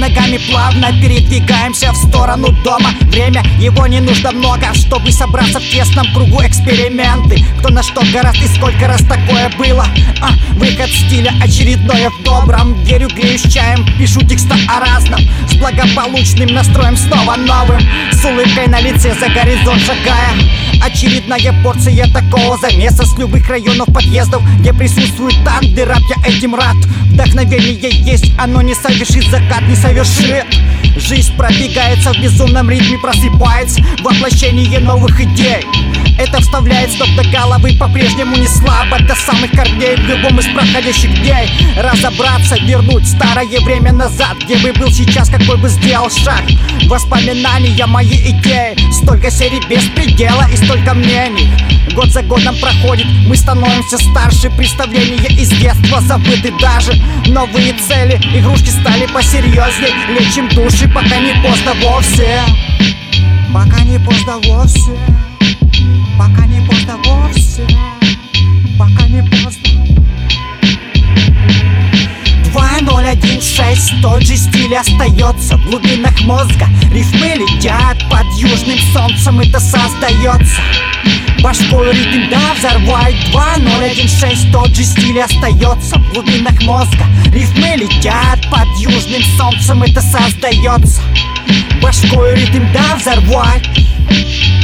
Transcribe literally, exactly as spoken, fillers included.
ногами плавно передвигаемся в сторону дома. Время, его не нужно много, чтобы собраться в тесном кругу. Эксперименты, кто на что гораздо и сколько раз такое было. а, Выход стиля очередное в добром. Верю, греюсь чаем, пишу текста о разном, с благополучным настроем снова новым, с улыбкой на лице за горизонт шагая. Очередная порция такого замеса с любых районов подъездов, где присутствует танды, рап, я этим рад. Вдохновение есть, оно не совершит, закат не совершит. Жизнь пробегается в безумном ритме, просыпается воплощение новых идей. Это вставляет стоп до головы по-прежнему не слабо, до самых корней в любом из проходящих дней. Разобраться, вернуть старое время назад, где бы был сейчас, какой бы сделал шаг. Воспоминания, мои идеи, столько серий без предела и столько мнений. Год за годом проходит, мы становимся старше, представления из детства забыты даже. Новые цели, игрушки стали посерьезней, лечим души, пока не поздно вовсе. Пока не поздно вовсе. Пока не поздно вовсе. Пока не поздно. Два ноль один шесть, тот же стиль остается в глубинах мозга. Рифмы летят под южным солнцем, это создается. Башкой ритм да взорвай. Два ноль один шесть, тот же стиль остается в глубинах мозга. Рифмы летят под южным солнцем, это создается. Башкой ритм да взорвай.